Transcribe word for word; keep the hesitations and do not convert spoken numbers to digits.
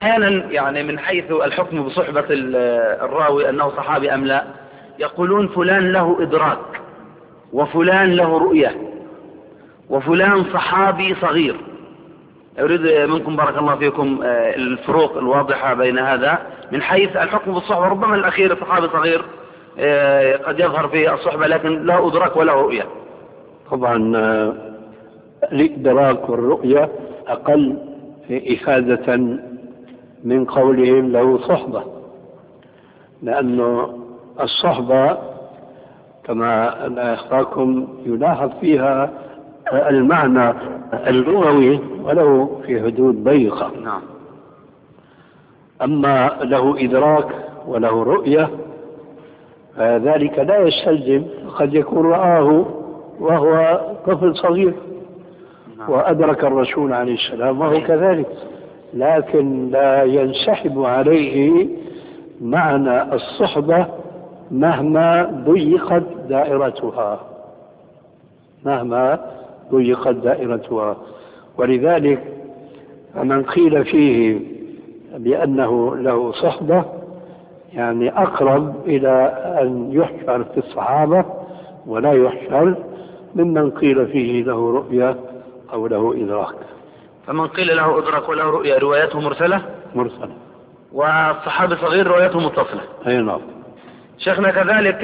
أحيانا يعني من حيث الحكم بصحبة الراوي أنه صحابي أم لا، يقولون فلان له إدراك وفلان له رؤية وفلان صحابي صغير. أريد منكم بارك الله فيكم الفروق الواضحة بين هذا من حيث الحكم بالصحبة. ربما الأخير صحابي صغير قد يظهر في الصحبة لكن لا أدرك ولا رؤية. طبعا الإدراك والرؤية أقل إفادة من قولهم له صحبة، لأنه الصحبة كما أخبركم يلاحظ فيها المعنى اللغوي ولو في حدود ضيقة. نعم. أما له إدراك وله رؤية ذلك لا يستلزم، قد يكون رآه وهو طفل صغير وأدرك الرسول عليه السلام وهو كذلك، لكن لا ينسحب عليه معنى الصحبة مهما ضيقت دائرتها مهما ضيقت دائرتها ولذلك من قيل فيه بأنه له صحبة يعني أقرب إلى أن يحشر في الصحابة ولا يحشر ممن قيل فيه له رؤية أو له إدراك. فمن قيل له إدراك وله رؤية روايته مرسلة مرسلة، والصحابي صغير روايته متصلة. أي نعم. شيخنا كذلك